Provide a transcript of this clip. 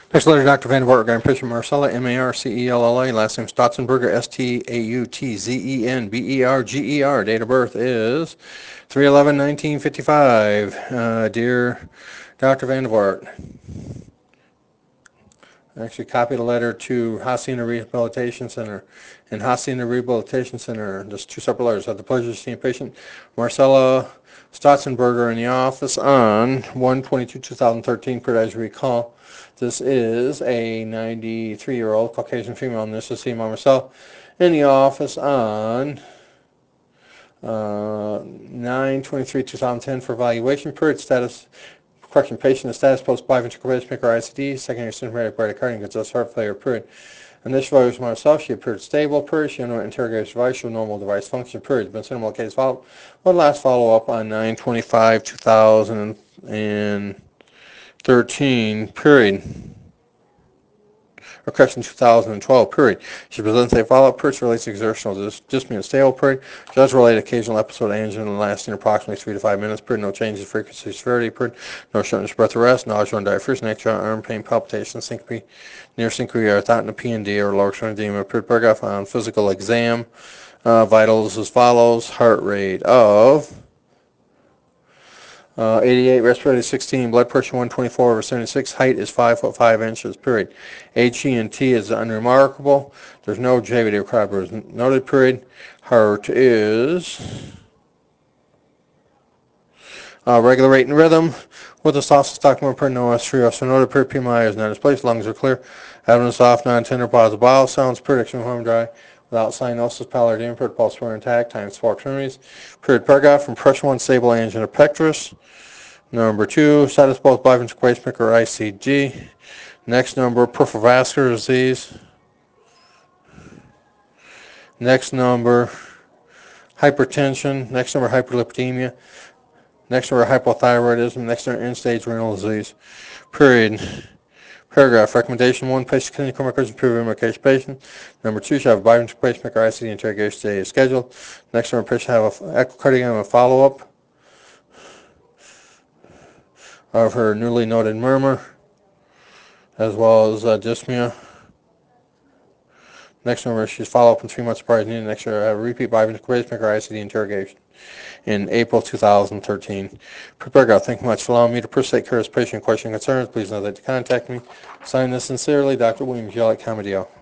Next letter, Dr. Vandervoort regarding patient Marcella, M-A-R-C-E-L-L-A, last name Stautzenberger, S-T-A-U-T-Z-E-N-B-E-R-G-E-R. Date of birth is 3/11/1955. Dear Dr. Vandervoort, I actually copied a letter to Hacienda Rehabilitation Center. In Hacienda Rehabilitation Center, just two separate letters. I had the pleasure of seeing patient Marcella Stautzenberger in the office on 1/22/2013. As you recall, this is a 93-year-old Caucasian female, and this is seeing Marcella in the office on 9/23/2010 for evaluation. Period. Status correction. Patient, the status post biventricular pacemaker ICD, secondary symptomatic bradycardia, and consists heart failure. Period. Initial evaluation by herself, she appeared stable. Period. She had no interrogation device, showed normal device function. Period. Been minimal case follow-up. One last follow-up on 9/25/2013. Period. Or correction, 2012, period. She presents a follow-up period relates to exertional dyspnea and stable, period. Does relate occasional episode of angina lasting approximately 3 to 5 minutes, period. No changes in frequency, severity, period. No shortness, breath, arrest, nausea, and diaphoresis, neck, jaw, arm pain, palpitations, syncope, near syncope, or thought in a P&D or lower extremity edema, period. Paragraph on physical exam. Vitals as follows. Heart rate of 88, respiratory 16, blood pressure 124/76, height is 5'5" period. HENT is unremarkable. There's no JVD or cryoburst noted, period. Heart is regular rate and rhythm with a soft stock more per no S3 or noted, period. PMI is not displaced. Lungs are clear. Abdomen soft, non-tender, positive bowel sounds, prediction home dry. Without cyanosis, pallor edema, period. Pulse were intact. Times 4 extremities. Period. Paragraph from pressure 1 stable angina pectoris. Number 2, status both biventricular pacemaker or ICD. Next number, peripheral vascular disease. Next number, hypertension. Next number, hyperlipidemia. Next number, hypothyroidism. Next number, end-stage renal disease. Period. Paragraph. Recommendation 1, patient clinical records improve medication patient. Number 2, should have a biventricular pacemaker ICD interrogation day is scheduled. Next number, patient have an echocardiogram and follow-up of her newly noted murmur, as well as dyspnea. Next number, she's follow-up in 3 months prior to needed. Next year, have a repeat biventricular pacemaker ICD interrogation in April 2013. Paragraph. Thank you much for allowing me to take care of this patient question concerns. Please know that to contact me. Signed this sincerely, Dr. William Gillett Camadio.